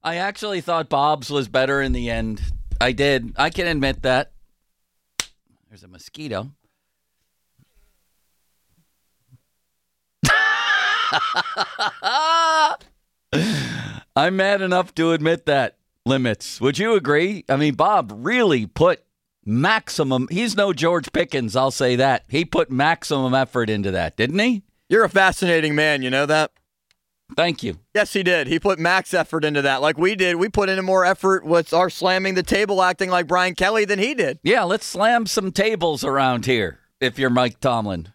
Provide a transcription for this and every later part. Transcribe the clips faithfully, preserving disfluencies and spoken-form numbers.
I actually thought Bob's was better in the end. I did. I can admit that. There's a mosquito. I'm mad enough to admit that. Limits. Would you agree? I mean, Bob really put maximum. He's no George Pickens, I'll say that. He put maximum effort into that, didn't he? You're a fascinating man, you know that? Thank you. Yes, he did. He put max effort into that like we did. We put in more effort with our slamming the table acting like Brian Kelly than he did. Yeah, let's slam some tables around here if you're Mike Tomlin.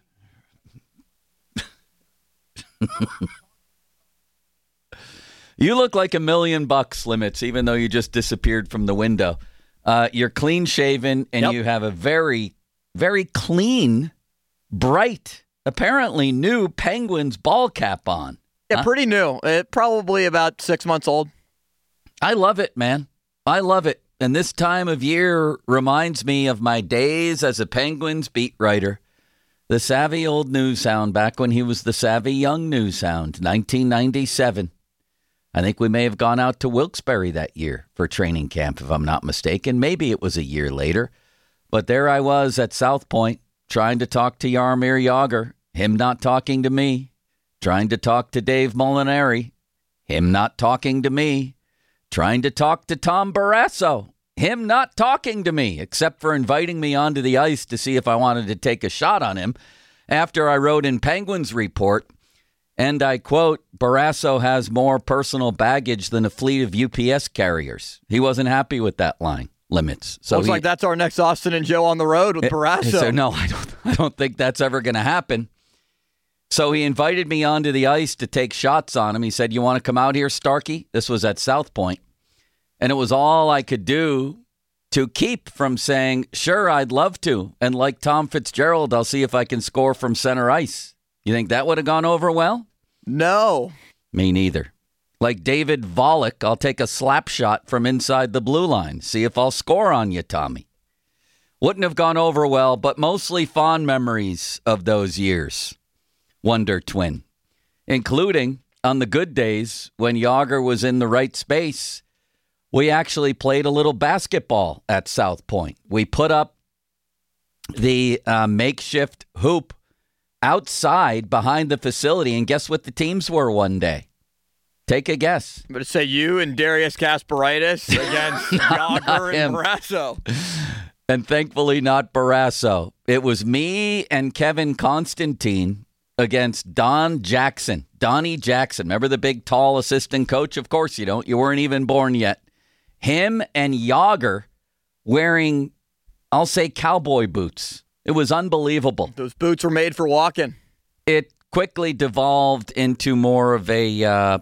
You look like a million bucks, Limits, even though you just disappeared from the window. Uh, you're clean shaven and Yep. you have a very, very clean, bright, apparently new Penguins ball cap on. Yeah, Huh? pretty new. It, probably about six months old. I love it, man. I love it. And this time of year reminds me of my days as a Penguins beat writer. The savvy old newshound back when he was the savvy young newshound, nineteen ninety-seven. I think we may have gone out to Wilkes-Barre that year for training camp, if I'm not mistaken. Maybe it was a year later. But there I was at South Point trying to talk to Jaromir Jagr, him not talking to me. Trying to talk to Dave Molinari, him not talking to me. Trying to talk to Tom Barrasso, him not talking to me, except for inviting me onto the ice to see if I wanted to take a shot on him after I wrote in Penguins Report. And I quote, Barrasso has more personal baggage than a fleet of U P S carriers. He wasn't happy with that line, Limits. So Looks he, like that's our next Austin and Joe on the road with Barrasso. So no, I don't, I don't think that's ever going to happen. So he invited me onto the ice to take shots on him. He said, you want to come out here, Starkey? This was at South Point. And it was all I could do to keep from saying, sure, I'd love to. And like Tom Fitzgerald, I'll see if I can score from center ice. You think that would have gone over well? No. Me neither. Like David Volek, I'll take a slap shot from inside the blue line. See if I'll score on you, Tommy. Wouldn't have gone over well, but mostly fond memories of those years. Wonder Twin. Including on the good days when Jagr was in the right space, we actually played a little basketball at South Point. We put up the uh, makeshift hoop outside behind the facility, and guess what the teams were one day? Take a guess. I'm going to say you and Darius Kasparaitis against Jagr and Barrasso. And thankfully not Barrasso. It was me and Kevin Constantine against Don Jackson. Donnie Jackson. Remember the big, tall assistant coach? Of course you don't. You weren't even born yet. Him and Jagr wearing, I'll say, cowboy boots. It was unbelievable. Those boots were made for walking. It quickly devolved into more of a, uh,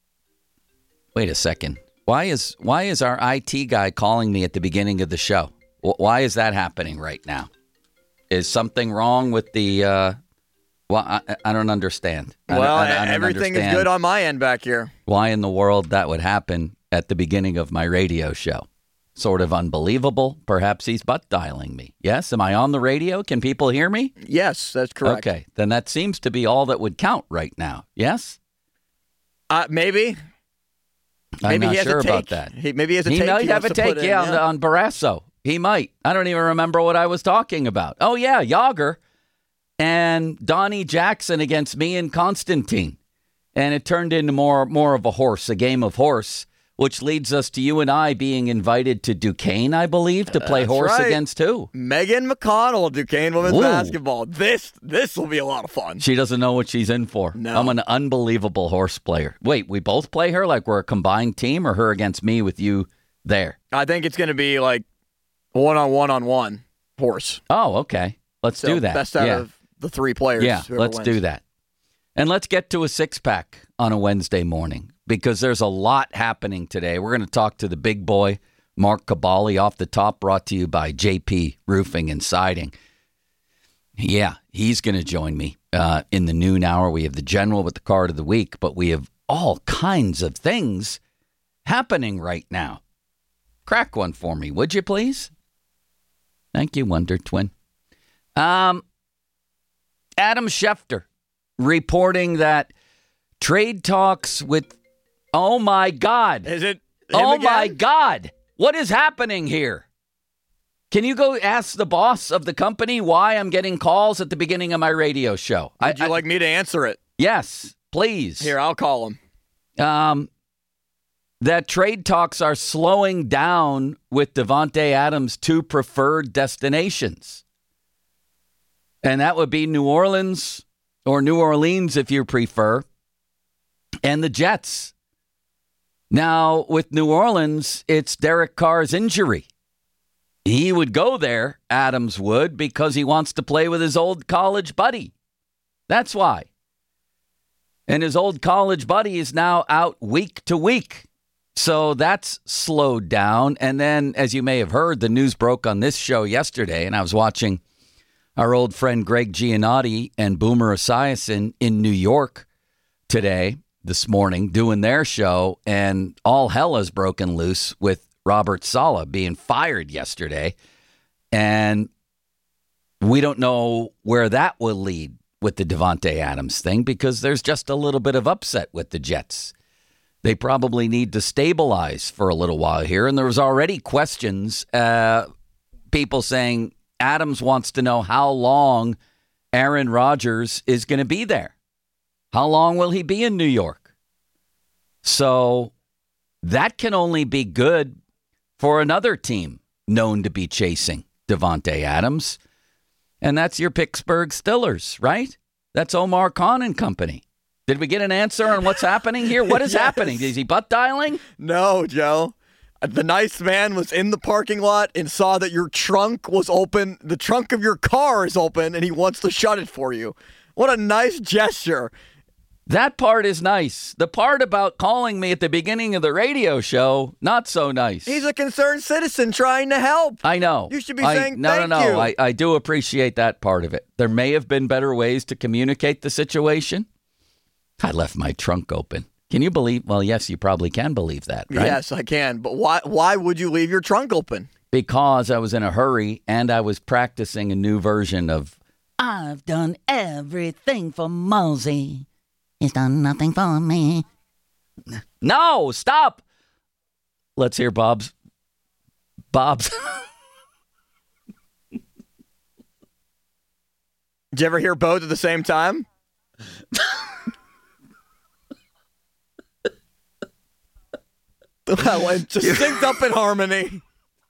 wait a second. Why is why is our I T guy calling me at the beginning of the show? Why is that happening right now? Is something wrong with the, uh, well, I, I don't understand. I Well, don't, I don't everything understand is good on my end back here. why in the world that would happen at the beginning of my radio show. Sort of unbelievable. Perhaps he's butt dialing me. Yes? Am I on the radio? Can people hear me? Yes, that's correct. Okay. Then that seems to be all that would count right now. Yes? Uh, maybe. I'm Maybe not he has sure a take. about that. He, maybe he has a He take. might he have a wants to take, put in, yeah, on, on Barrasso. He might. I don't even remember what I was talking about. Oh, yeah, Jagr and Donnie Jackson against me and Constantine. And it turned into more, more of a horse, a game of horse, which leads us to you and I being invited to Duquesne, I believe, to play That's horse right. against who? Megan McConnell, Duquesne women's Woo. basketball. This this will be a lot of fun. She doesn't know what she's in for. No. I'm an unbelievable horse player. Wait, we both play her like we're a combined team, or her against me with you there? I think it's going to be like one on one on one horse. Oh, okay. Let's So do that. Best out yeah. of the three players. Yeah, whoever let's wins. do that. And let's get to a six-pack on a Wednesday morning because there's a lot happening today. We're going to talk to the big boy, Mark Cabali, off the top, brought to you by J P Roofing and Siding. Yeah, he's going to join me uh, in the noon hour. We have the general with the card of the week, but we have all kinds of things happening right now. Crack one for me, would you please? Thank you, Wonder Twin. Um, Adam Schefter reporting that trade talks with, oh my God. Is it Oh, again? my God. What is happening here? Can you go ask the boss of the company why I'm getting calls at the beginning of my radio show? Would I, you I, like me to answer it? Yes, please. Here, I'll call him. Um, that trade talks are slowing down with Davante Adams' two preferred destinations. And that would be New Orleans or New Orleans, if you prefer, and the Jets. Now, with New Orleans, it's Derek Carr's injury. He would go there, Adams would, because he wants to play with his old college buddy. That's why. And his old college buddy is now out week to week. So that's slowed down. And then, as you may have heard, the news broke on this show yesterday, and I was watching our old friend Greg Giannotti and Boomer Esiason in New York today, this morning, doing their show, and all hell has broken loose with Robert Saleh being fired yesterday. And we don't know where that will lead with the Davante Adams thing, because there's just a little bit of upset with the Jets. They probably need to stabilize for a little while here. And there was already questions, uh, people saying Adams wants to know how long Aaron Rodgers is going to be there. How long will he be in New York? So that can only be good for another team known to be chasing Davante Adams. And that's your Pittsburgh Steelers, right? That's Omar Khan and company. Did we get an answer on what's happening here? What is yes. happening? Is he butt dialing? No, Joe. The nice man was in the parking lot and saw that your trunk was open. The trunk of your car is open, and he wants to shut it for you. What a nice gesture. That part is nice. The part about calling me at the beginning of the radio show, not so nice. He's a concerned citizen trying to help. I know. You should be I, saying no, thank no, no, you. no. I, I do appreciate that part of it. There may have been better ways to communicate the situation. I left my trunk open. Can you believe? Well, yes, you probably can believe that, right? Yes, I can. But why Why would you leave your trunk open? Because I was in a hurry and I was practicing a new version of I've done everything for Mosey. He's done nothing for me. No, stop. Let's hear Bob's. Bob's. Did you ever hear both at the same time? Well, it just synced up in harmony.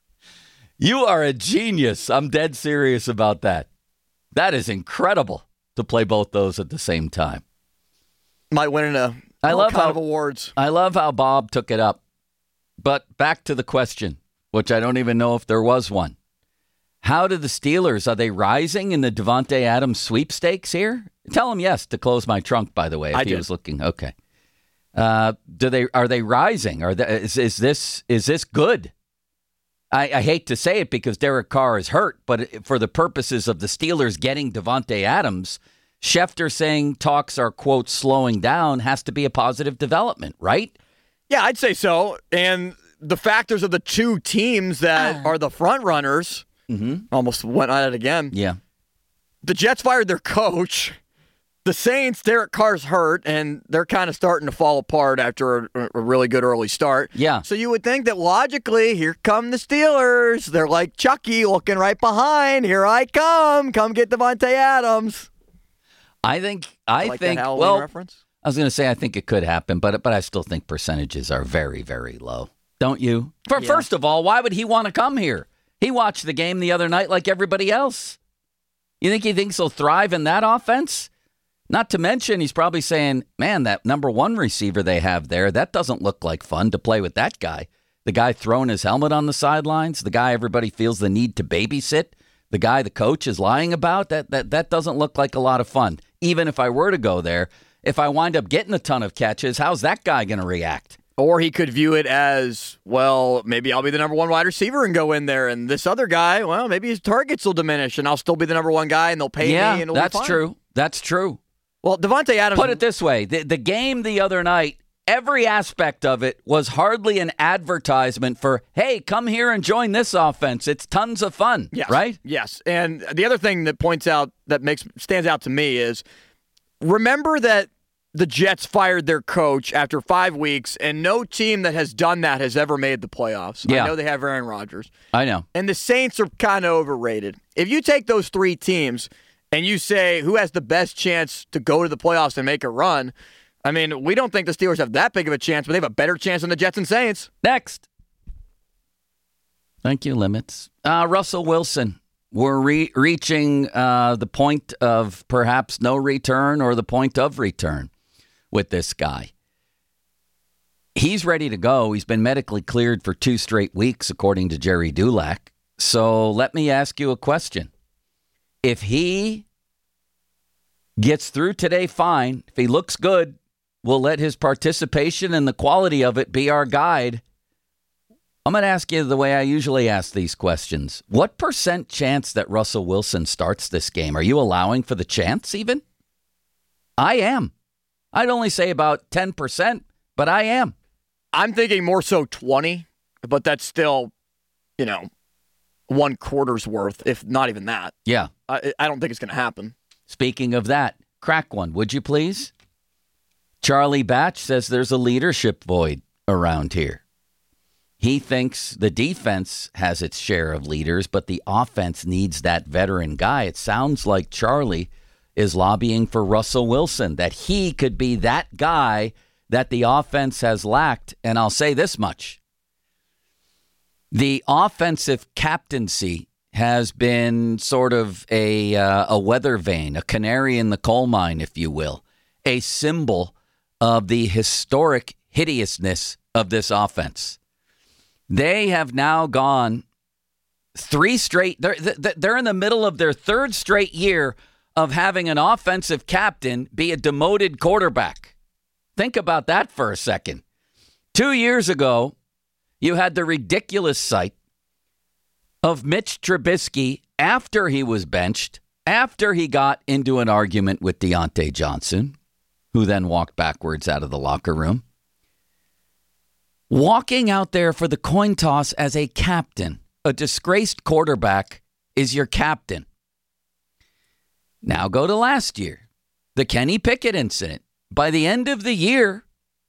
You are a genius. I'm dead serious about that. That is incredible to play both those at the same time. Might win in a I love kind how, of awards. I love how Bob took it up. But back to the question, which I don't even know if there was one. How do the Steelers, are they rising in the Davante Adams sweepstakes here? Tell him yes to close my trunk, by the way, if I he did. was looking. Okay. Uh, do they are they rising? Are they, is, is this is this good? I, I hate to say it because Derek Carr is hurt, but for the purposes of the Steelers getting Davante Adams, Schefter saying talks are, quote, slowing down has to be a positive development, right? Yeah, I'd say so. And the factors of the two teams that uh. are the front runners, mm-hmm. almost went at it again. Yeah. The Jets fired their coach. The Saints, Derek Carr's hurt, and they're kind of starting to fall apart after a, a really good early start. Yeah. So you would think that logically, here come the Steelers. They're like Chucky looking right behind. Here I come. Come get Davante Adams. I think, I like think, that Halloween well, reference? I was going to say I think it could happen, but but I still think percentages are very, very low. Don't you? For, yeah. First of all, why would he want to come here? He watched the game the other night like everybody else. You think he thinks he'll thrive in that offense? Not to mention, he's probably saying, man, that number one receiver they have there, that doesn't look like fun to play with that guy. The guy throwing his helmet on the sidelines, the guy everybody feels the need to babysit, the guy the coach is lying about, that that that doesn't look like a lot of fun. Even if I were to go there, if I wind up getting a ton of catches, how's that guy going to react? Or he could view it as, well, maybe I'll be the number one wide receiver and go in there, and this other guy, well, maybe his targets will diminish, and I'll still be the number one guy, and they'll pay yeah, me, and it'll that's be fine. true. That's true. Well, Davante Adams... Put it this way. The, the game the other night, every aspect of it was hardly an advertisement for, hey, come here and join this offense. It's tons of fun, yes, right? Yes. And the other thing that points out, that makes stands out to me is, remember that the Jets fired their coach after five weeks, and no team that has done that has ever made the playoffs. Yeah. I know they have Aaron Rodgers. I know. And the Saints are kind of overrated. If you take those three teams and you say who has the best chance to go to the playoffs and make a run, I mean, we don't think the Steelers have that big of a chance, but they have a better chance than the Jets and Saints. Next. Thank you, Limits. Uh, Russell Wilson. We're re- reaching uh, the point of perhaps no return or the point of return with this guy. He's ready to go. He's been medically cleared for two straight weeks, according to Jerry Dulac. So let me ask you a question. If he gets through today, fine. If he looks good, we'll let his participation and the quality of it be our guide. I'm going to ask you the way I usually ask these questions. What percent chance that Russell Wilson starts this game? Are you allowing for the chance even? I am. I'd only say about ten percent, but I am. I'm thinking more so twenty, but that's still, you know, one quarter's worth, if not even that. Yeah. I, I don't think it's going to happen. Speaking of that, crack one, would you please? Charlie Batch says there's a leadership void around here. He thinks the defense has its share of leaders, but the offense needs that veteran guy. It sounds like Charlie is lobbying for Russell Wilson, that he could be that guy that the offense has lacked. And I'll say this much. The offensive captaincy has been sort of a, uh, a weather vane, a canary in the coal mine, if you will, a symbol of the historic hideousness of this offense. They have now gone three straight. They're, they're in the middle of their third straight year of having an offensive captain be a demoted quarterback. Think about that for a second. Two years ago, you had the ridiculous sight of Mitch Trubisky after he was benched, after he got into an argument with Deontay Johnson, who then walked backwards out of the locker room. Walking out there for the coin toss as a captain, a disgraced quarterback, is your captain. Now go to last year, the Kenny Pickett incident. By the end of the year,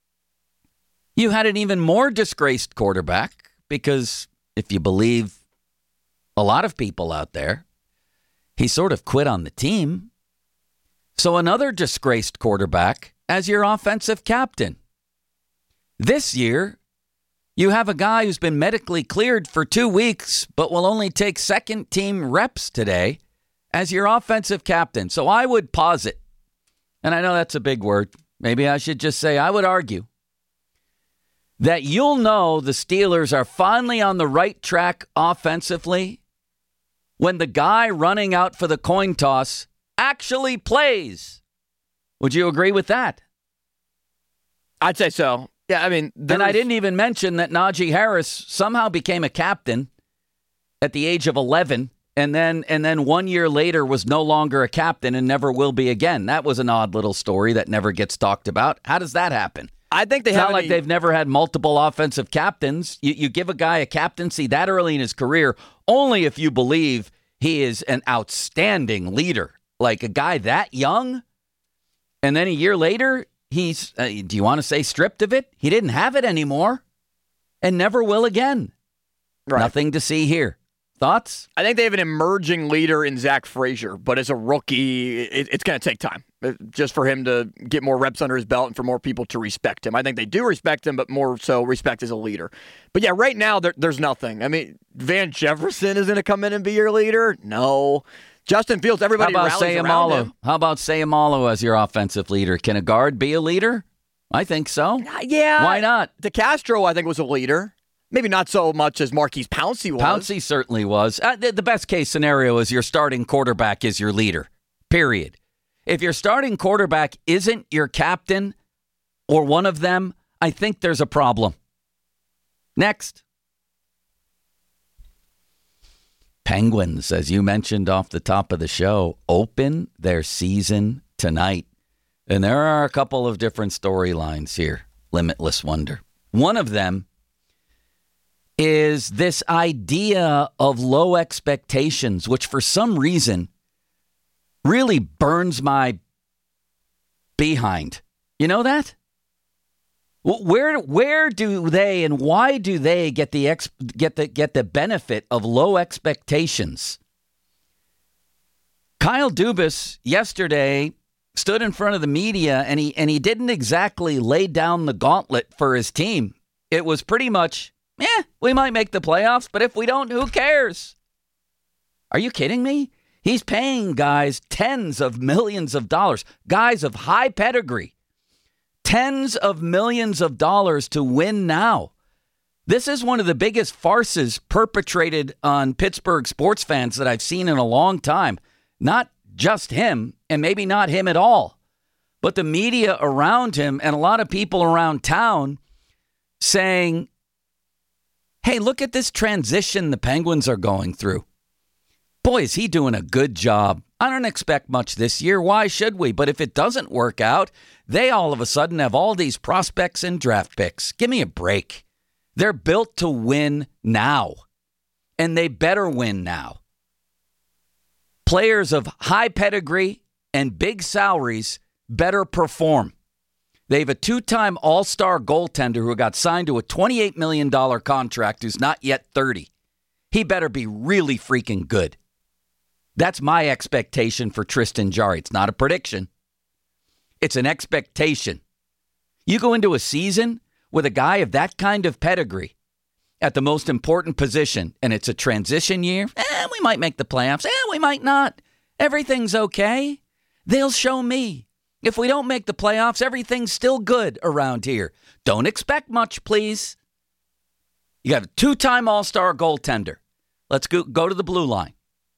you had an even more disgraced quarterback because, if you believe a lot of people out there, he sort of quit on the team. So another disgraced quarterback as your offensive captain. This year, you have a guy who's been medically cleared for two weeks, but will only take second team reps today as your offensive captain. So I would posit, and I know that's a big word. Maybe I should just say I would argue that you'll know the Steelers are finally on the right track offensively when the guy running out for the coin toss actually plays. Would you agree with that? I'd say so. Yeah, I mean, and I didn't even mention that Najee Harris somehow became a captain at the age of eleven, and then and then one year later was no longer a captain and never will be again. That was an odd little story that never gets talked about. How does that happen? I think they it's have not like any... they've never had multiple offensive captains. You, you give a guy a captaincy that early in his career only if you believe he is an outstanding leader, like a guy that young, and then a year later. He's, uh, do you want to say stripped of it? He didn't have it anymore and never will again. Right. Nothing to see here. Thoughts? I think they have an emerging leader in Zach Frazier, but as a rookie, it, it's going to take time just for him to get more reps under his belt and for more people to respect him. I think they do respect him, but more so respect as a leader. But yeah, right now, there, there's nothing. I mean, Van Jefferson is going to come in and be your leader? No. Justin Fields, everybody How about rallies around him. How about Sayamalo as your offensive leader? Can a guard be a leader? I think so. Uh, yeah. Why not? DeCastro, I think, was a leader. Maybe not so much as Marquise Pouncey was. Pouncey certainly was. Uh, the, the best case scenario is your starting quarterback is your leader, period. If your starting quarterback isn't your captain or one of them, I think there's a problem. Next. Penguins, as you mentioned off the top of the show, open their season tonight. And there are a couple of different storylines here, Limitless Wonder. One of them is this idea of low expectations, which for some reason really burns my behind. You know that? Where where do they and why do they get the ex, get the get the benefit of low expectations? Kyle Dubas yesterday stood in front of the media and he and he didn't exactly lay down the gauntlet for his team. It was pretty much, eh, we might make the playoffs, but if we don't, who cares? Are you kidding me? He's paying guys tens of millions of dollars, guys of high pedigree. Tens of millions of dollars to win now. This is one of the biggest farces perpetrated on Pittsburgh sports fans that I've seen in a long time. Not just him, and maybe not him at all, but the media around him and a lot of people around town saying, hey, look at this transition the Penguins are going through. Boy, is he doing a good job. I don't expect much this year. Why should we? But if it doesn't work out, they all of a sudden have all these prospects and draft picks. Give me a break. They're built to win now, and they better win now. Players of high pedigree and big salaries better perform. They have a two-time All-Star goaltender who got signed to a twenty-eight million dollars contract who's not yet thirty. He better be really freaking good. That's my expectation for Tristan Jarry. It's not a prediction. It's an expectation. You go into a season with a guy of that kind of pedigree at the most important position, and it's a transition year. Eh, we might make the playoffs. Eh, we might not. Everything's okay. They'll show me. If we don't make the playoffs, everything's still good around here. Don't expect much, please. You got a two-time All-Star goaltender. Let's go, go to the blue line.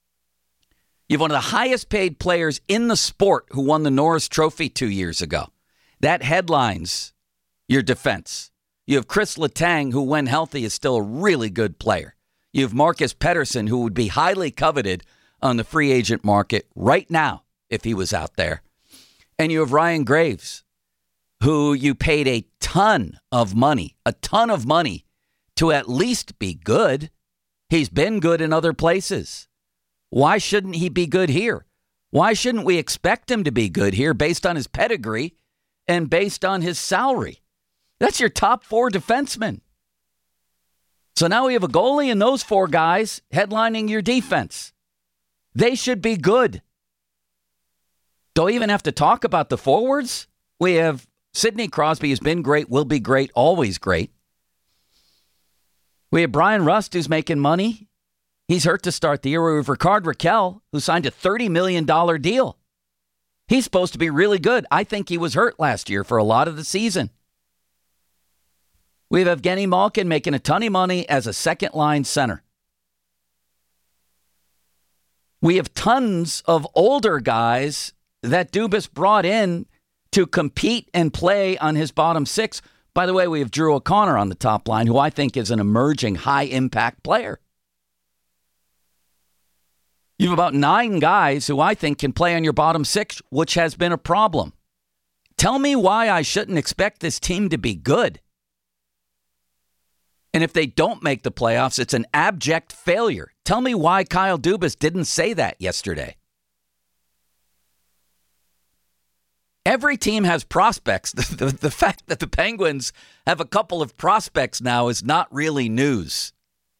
You have one of the highest paid players in the sport who won the Norris Trophy two years ago. That headlines your defense. You have Chris Letang, who when healthy is still a really good player. You have Marcus Pettersson, who would be highly coveted on the free agent market right now if he was out there. And you have Ryan Graves, who you paid a ton of money, a ton of money to at least be good. He's been good in other places. Why shouldn't he be good here? Why shouldn't we expect him to be good here based on his pedigree and based on his salary? That's your top four defensemen. So now we have a goalie and those four guys headlining your defense. They should be good. Don't even have to talk about the forwards. We have Sidney Crosby has been great, will be great, always great. We have Brian Rust, who's making money. He's hurt to start the year. We have Rickard Rakell, who signed a thirty million dollars deal. He's supposed to be really good. I think he was hurt last year for a lot of the season. We have Evgeny Malkin making a ton of money as a second-line center. We have tons of older guys that Dubas brought in to compete and play on his bottom six. By the way, we have Drew O'Connor on the top line, who I think is an emerging high-impact player. You have about nine guys who I think can play on your bottom six, which has been a problem. Tell me why I shouldn't expect this team to be good. And if they don't make the playoffs, it's an abject failure. Tell me why Kyle Dubas didn't say that yesterday. Every team has prospects. The, the, the fact that the Penguins have a couple of prospects now is not really news.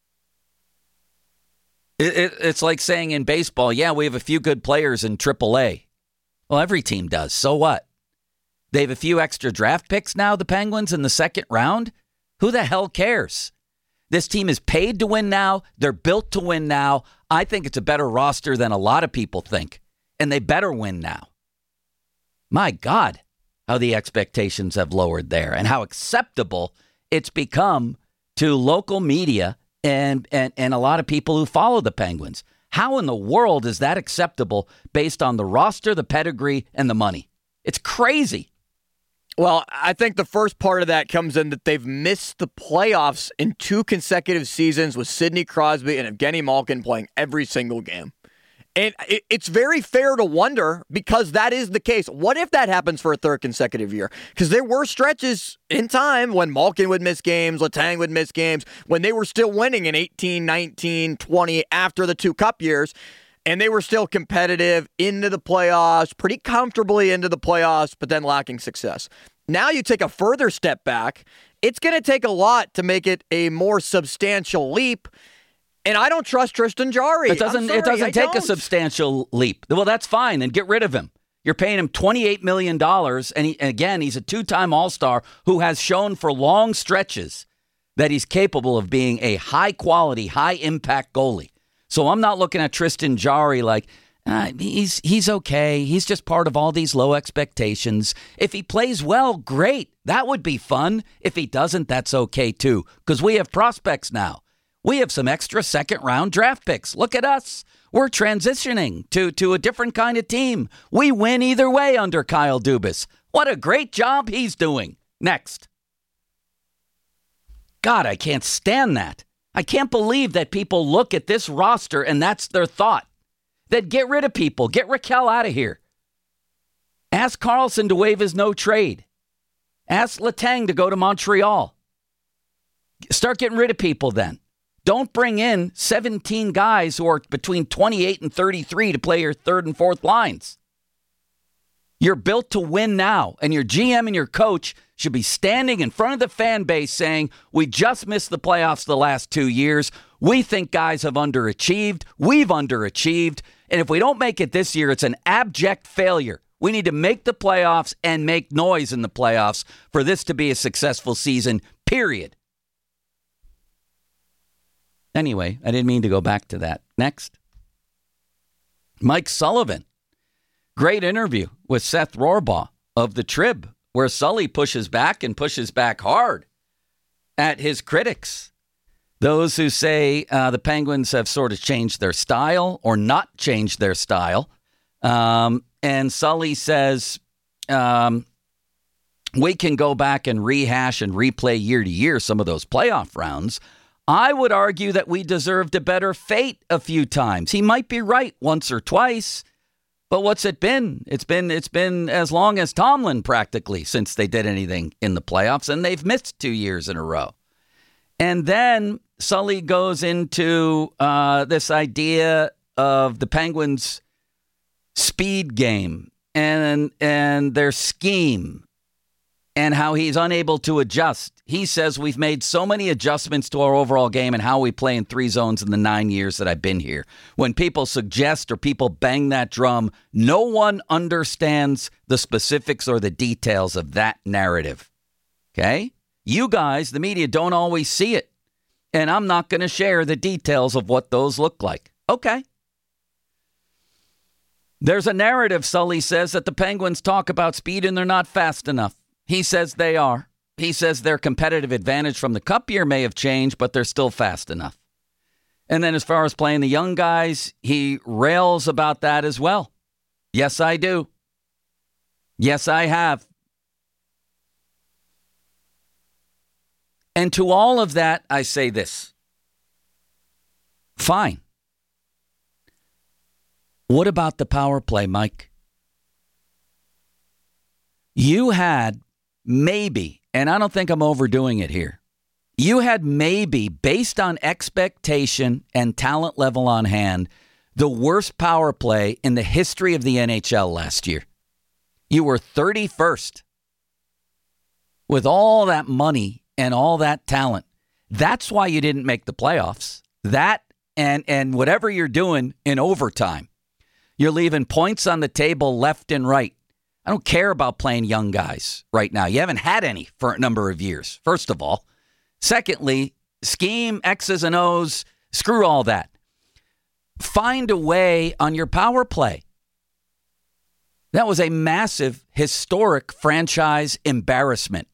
It, it, it's like saying in baseball, yeah, we have a few good players in triple A. Well, every team does. So what? They have a few extra draft picks now, the Penguins, in the second round. Who the hell cares? This team is paid to win now. They're built to win now. I think it's a better roster than a lot of people think. And they better win now. My God, how the expectations have lowered there and how acceptable it's become to local media and, and, and a lot of people who follow the Penguins. How in the world is that acceptable based on the roster, the pedigree, and the money? It's crazy. Well, I think the first part of that comes in that they've missed the playoffs in two consecutive seasons with Sidney Crosby and Evgeny Malkin playing every single game. And it's very fair to wonder, because that is the case. What if that happens for a third consecutive year? Because there were stretches in time when Malkin would miss games, Letang would miss games, when they were still winning in eighteen, nineteen, twenty after the two cup years. And they were still competitive into the playoffs, pretty comfortably into the playoffs, but then lacking success. Now you take a further step back. It's going to take a lot to make it a more substantial leap. And I don't trust Tristan Jarry. It doesn't, sorry, it doesn't I take don't. a substantial leap. Well, that's fine. Then get rid of him. You're paying him twenty-eight million dollars. And, he, and again, he's a two-time All-Star who has shown for long stretches that he's capable of being a high-quality, high-impact goalie. So I'm not looking at Tristan Jarry like, uh, he's he's okay. He's just part of all these low expectations. If he plays well, great. That would be fun. If he doesn't, that's okay too. Because we have prospects now. We have some extra second-round draft picks. Look at us. We're transitioning to, to a different kind of team. We win either way under Kyle Dubas. What a great job he's doing. Next. God, I can't stand that. I can't believe that people look at this roster and that's their thought. That get rid of people. Get Raquel out of here. Ask Carlson to waive his no trade. Ask Letang to go to Montreal. Start getting rid of people then. Don't bring in seventeen guys who are between twenty-eight and thirty-three to play your third and fourth lines. You're built to win now, and your G M and your coach should be standing in front of the fan base saying, we just missed the playoffs the last two years. We think guys have underachieved. We've underachieved. And if we don't make it this year, it's an abject failure. We need to make the playoffs and make noise in the playoffs for this to be a successful season, period. Anyway, I didn't mean to go back to that. Next. Mike Sullivan. Great interview with Seth Rohrbaugh of the Trib, where Sully pushes back and pushes back hard at his critics. Those who say uh, the Penguins have sort of changed their style or not changed their style. Um, and Sully says um, we can go back and rehash and replay year to year some of those playoff rounds. I would argue that we deserved a better fate a few times. He might be right once or twice, but what's it been? It's been it's been as long as Tomlin practically since they did anything in the playoffs, and they've missed two years in a row. And then Sully goes into uh, this idea of the Penguins' speed game and and their scheme and how he's unable to adjust. He says we've made so many adjustments to our overall game and how we play in three zones in the nine years that I've been here. When people suggest or people bang that drum, no one understands the specifics or the details of that narrative. Okay? You guys, the media, don't always see it. And I'm not going to share the details of what those look like. Okay. There's a narrative, Sully says, that the Penguins talk about speed and they're not fast enough. He says they are. He says their competitive advantage from the Cup year may have changed, but they're still fast enough. And then as far as playing the young guys, he rails about that as well. Yes, I do. Yes, I have. And to all of that, I say this. Fine. What about the power play, Mike? You had maybe, and I don't think I'm overdoing it here, you had maybe, based on expectation and talent level on hand, the worst power play in the history of the N H L last year. You were thirty-first. With all that money and all that talent. That's why you didn't make the playoffs. That and and whatever you're doing in overtime. You're leaving points on the table left and right. I don't care about playing young guys right now. You haven't had any for a number of years, first of all. Secondly, scheme, X's and O's, screw all that. Find a way on your power play. That was a massive, historic franchise embarrassment.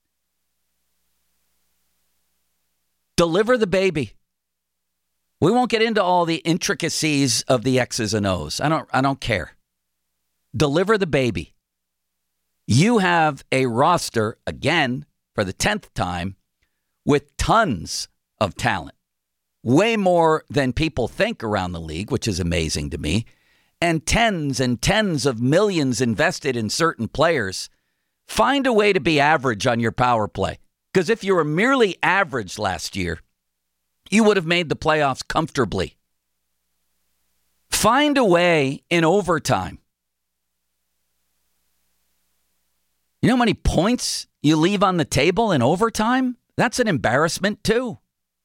Deliver the baby. We won't get into all the intricacies of the X's and O's. I don't I don't care. Deliver the baby. You have a roster, again, for the tenth time, with tons of talent. Way more than people think around the league, which is amazing to me. And tens and tens of millions invested in certain players. Find a way to be average on your power play. Because if you were merely average last year, you would have made the playoffs comfortably. Find a way in overtime. You know how many points you leave on the table in overtime? That's an embarrassment too.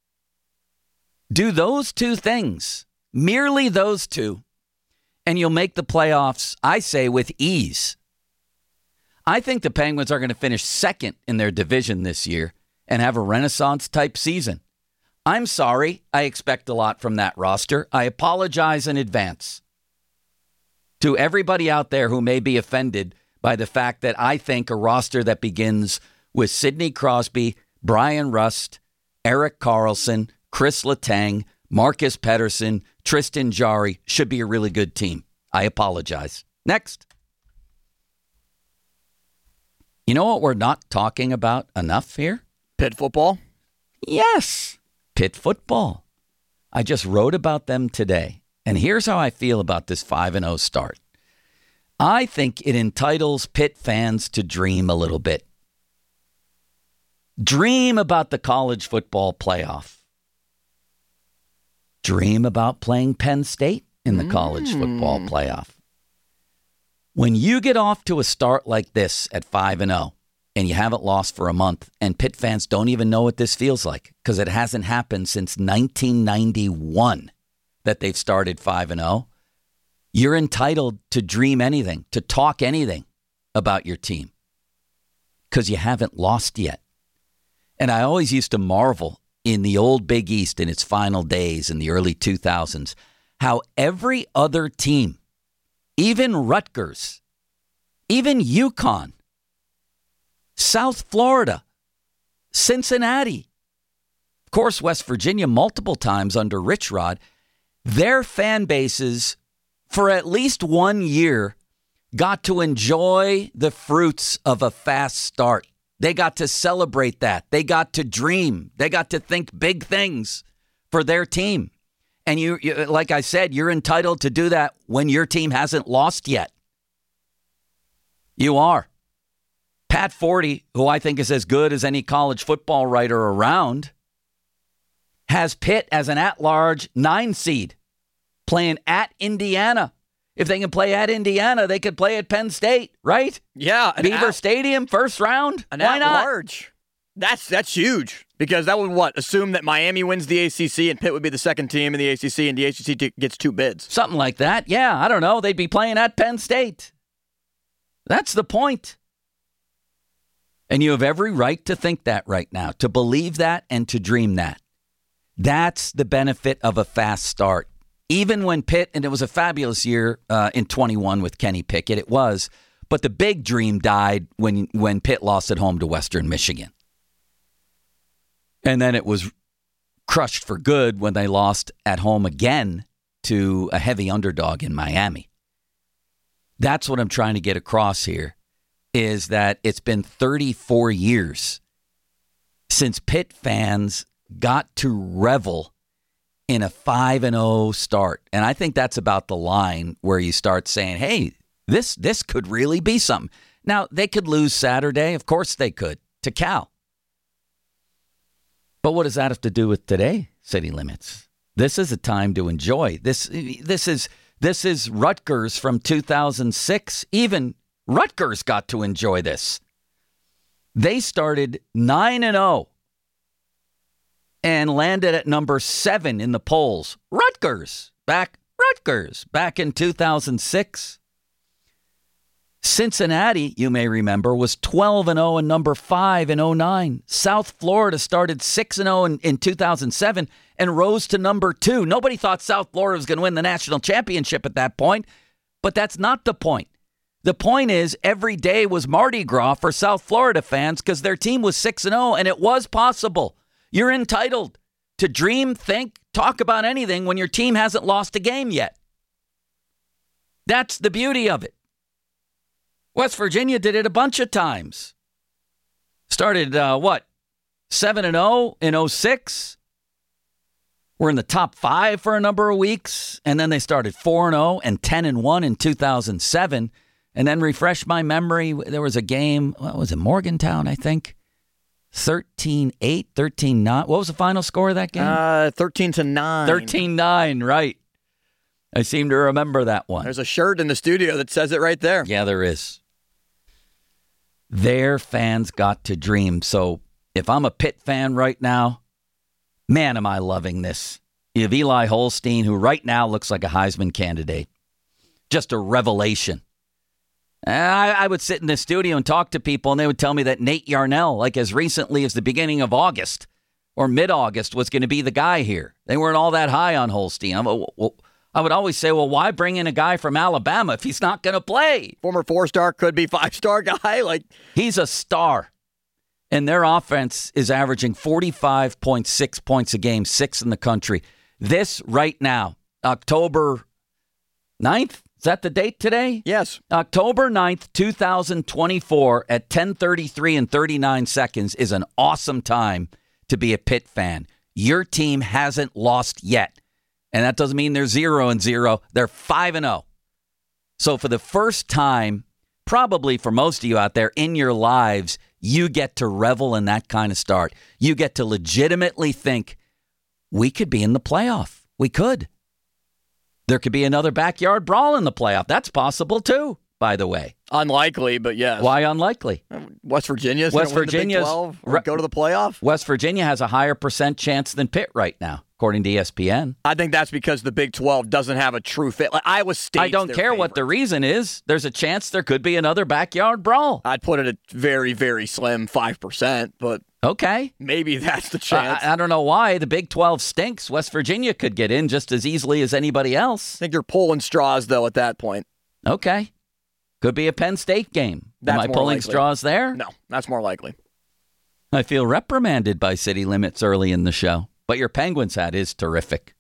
Do those two things, merely those two, and you'll make the playoffs, I say, with ease. I think the Penguins are going to finish second in their division this year and have a Renaissance-type season. I'm sorry. I expect a lot from that roster. I apologize in advance to everybody out there who may be offended by the fact that I think a roster that begins with Sidney Crosby, Brian Rust, Erik Karlsson, Chris Letang, Marcus Pettersson, Tristan Jarry should be a really good team. I apologize. Next. You know what we're not talking about enough here? Pitt football? Yes, Pitt football. I just wrote about them today. And here's how I feel about this five and oh start. I think it entitles Pitt fans to dream a little bit. Dream about the college football playoff. Dream about playing Penn State in the mm. college football playoff. When you get off to a start like this at five and oh, and you haven't lost for a month, and Pitt fans don't even know what this feels like because it hasn't happened since nineteen ninety-one that they've started five and oh, you're entitled to dream anything, to talk anything about your team because you haven't lost yet. And I always used to marvel in the old Big East in its final days in the early two thousands, how every other team, even Rutgers, even UConn, South Florida, Cincinnati, of course, West Virginia multiple times under Rich Rod, their fan bases for at least one year got to enjoy the fruits of a fast start. They got to celebrate that. They got to dream. They got to think big things for their team. And you, you, like I said, you're entitled to do that when your team hasn't lost yet. You are. Pat Forty, who I think is as good as any college football writer around, has Pitt as an at-large nine seed playing at Indiana. If they can play at Indiana, they could play at Penn State, right? Yeah. Beaver at, Stadium, first round. An Why not? Large. That's that's huge because that would what assume that Miami wins the A C C and Pitt would be the second team in the A C C and the A C C t- gets two bids. Something like that. Yeah, I don't know. They'd be playing at Penn State. That's the point. And you have every right to think that right now, to believe that and to dream that. That's the benefit of a fast start. Even when Pitt, and it was a fabulous year uh, in twenty-one with Kenny Pickett, it was, but the big dream died when when Pitt lost at home to Western Michigan. And then it was crushed for good when they lost at home again to a heavy underdog in Miami. That's what I'm trying to get across here, is that it's been thirty-four years since Pitt fans got to revel in a five and oh start. And I think that's about the line where you start saying, hey, this this could really be something. Now, they could lose Saturday. Of course they could, to Cal. But what does that have to do with today, City Limits? This is a time to enjoy. This this is this is Rutgers from two thousand six. Even Rutgers got to enjoy this. They started nine and oh and landed at number seven in the polls. Rutgers, back Rutgers, back in two thousand six. Cincinnati, you may remember, was twelve and oh and number five in oh nine. South Florida started six and oh in, in two thousand seven and rose to number two. Nobody thought South Florida was going to win the national championship at that point, but that's not the point. The point is every day was Mardi Gras for South Florida fans because their team was six and oh, and it was possible. You're entitled to dream, think, talk about anything when your team hasn't lost a game yet. That's the beauty of it. West Virginia did it a bunch of times. Started, uh, what, seven and oh in oh six? Were in the top five for a number of weeks, and then they started four and oh and ten and one in two thousand seven. And then refresh my memory, there was a game, what was it, Morgantown, I think? thirteen eight, thirteen nine. What was the final score of that game? Uh, thirteen to nine. thirteen nine, right. I seem to remember that one. There's a shirt in the studio that says it right there. Yeah, there is. Their fans got to dream. So if I'm a Pitt fan right now, man, am I loving this. You have Eli Holstein, who right now looks like a Heisman candidate. Just a revelation. I, I would sit in the studio and talk to people, and they would tell me that Nate Yarnell, like as recently as the beginning of August or mid-August, was going to be the guy here. They weren't all that high on Holstein. I'm, well, I would always say, well, why bring in a guy from Alabama if he's not going to play? Former four-star, could be five-star guy. Like He's a star. And their offense is averaging forty-five point six points a game, sixth in the country. This right now, October ninth, is that the date today? Yes. October ninth, twenty twenty-four at ten thirty-three and thirty-nine seconds is an awesome time to be a Pitt fan. Your team hasn't lost yet. And that doesn't mean they're zero and zero. They're five and oh. So for the first time, probably for most of you out there in your lives, you get to revel in that kind of start. You get to legitimately think, we could be in the playoff. We could. There could be another backyard brawl in the playoff. That's possible, too, by the way. Unlikely, but yes. Why unlikely? West Virginia's West going to win the Big Virginia's twelve or go to the playoff? West Virginia has a higher percent chance than Pitt right now, according to E S P N. I think that's because the Big twelve doesn't have a true fit. Like Iowa State. I don't care favorite. what the reason is. There's a chance there could be another backyard brawl. I'd put it at very, very slim, five percent, but okay. Maybe that's the chance. I, I don't know why. The Big twelve stinks. West Virginia could get in just as easily as anybody else. I think you're pulling straws, though, at that point. Okay. Could be a Penn State game. That's Am I more pulling likely. straws there? No, that's more likely. I feel reprimanded by City Limits early in the show. But your Penguins hat is terrific.